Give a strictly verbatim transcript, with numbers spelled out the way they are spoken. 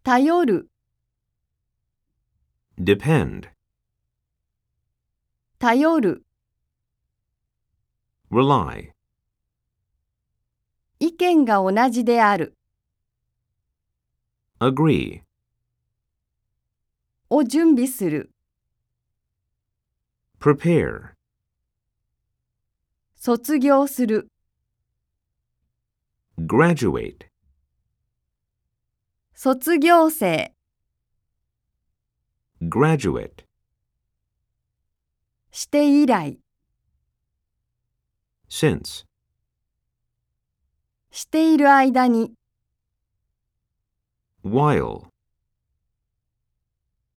頼る、 depend, 頼る、 rely, 意見が同じである、 agree, を準備する、 prepare, 卒業する、 graduate, 卒業生、 graduate, して以来、 since, している間に、 while,